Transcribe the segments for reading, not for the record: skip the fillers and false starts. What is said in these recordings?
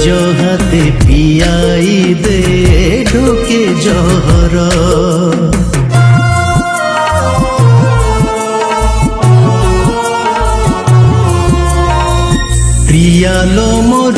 निज हाथे पियाई दे ढोके जहर। प्रियालो मोर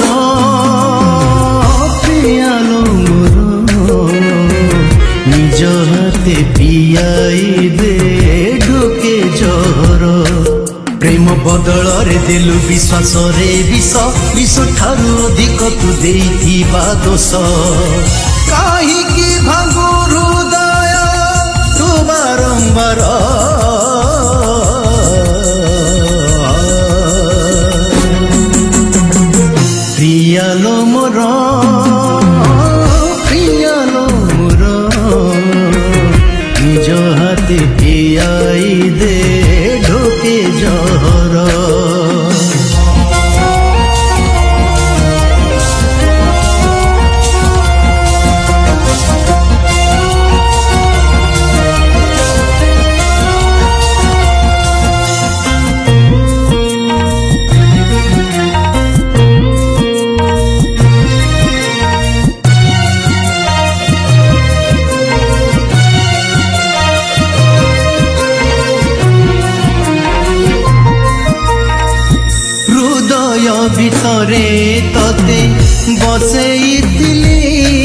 प्रियालो मोर निज हाथे पियाई दे ढोके जहर। प्रेम बदल रे देलु विश्वास रे विष विष ठारू अधिक तू देइथिबा दोष। काहीकि भांगु हृदय तू बारंबार। प्रियालो मोर प्रियालो मोर निज हाथे पियाई दे ढोके जहर। भितरे तते बसैथिली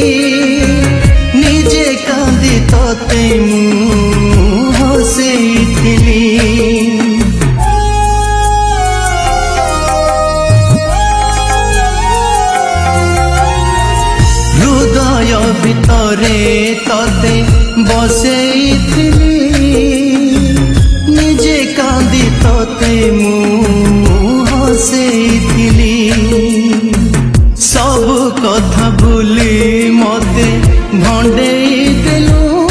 निजे कांदी तते मु हसैथिली। हृदय भितरे तते बसैथिली निजे कांदी तते मु हसैथिली। सब कथा भूली मते भंडेई देलु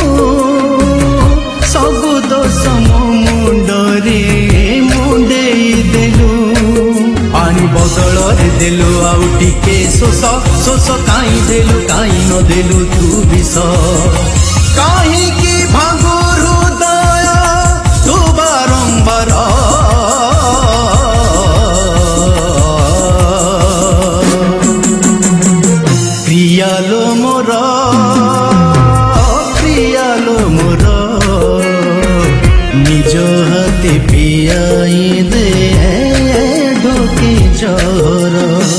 सब दोष मो मुंडरे मुंडेई देलु। पानी बदल रे देलु आउ टिके शोष शोष काई देलु काई न देलु तू विष। काहीकि भांगु हृदय तू बारंबार। प्रियालो मोर प्रियालो मोर निज हाथे पियाई दे ढोके जहर।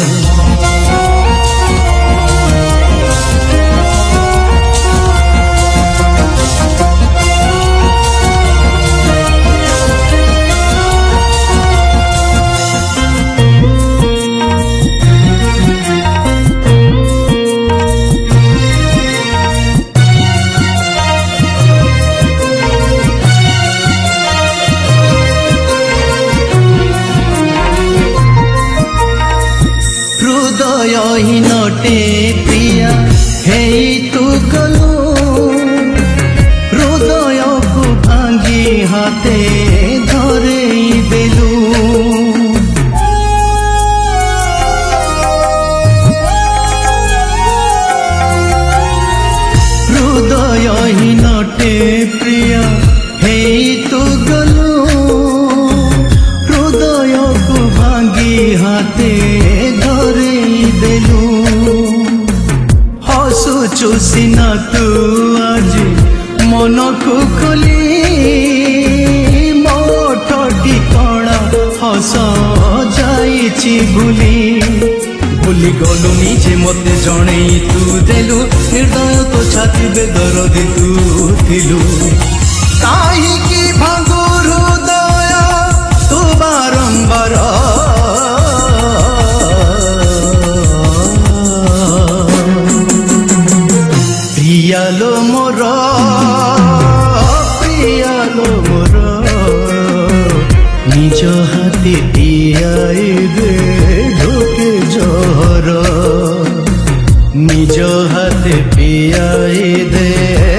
नटे प्रिया हे तू गलु हृदय को भांगी हाथे धरे देलु। हृदय ही नटे प्रिया हे तू गलु हृदय को भांगी हाथे धरे देलु। हसुचु सिना तू आज मन को खोली मो ठिकाना हस जाइछि भूली। भूली गलु निजे मते जणे तू देलु हृदय तो छाती बेदरदी तू थिलु। काहीकि भांगु हृदय तू बारंबार। प्रियालो मोर प्रियालो मोर निज हाथे पियाई दे ढोके जहर। निज हाथे पियाई दे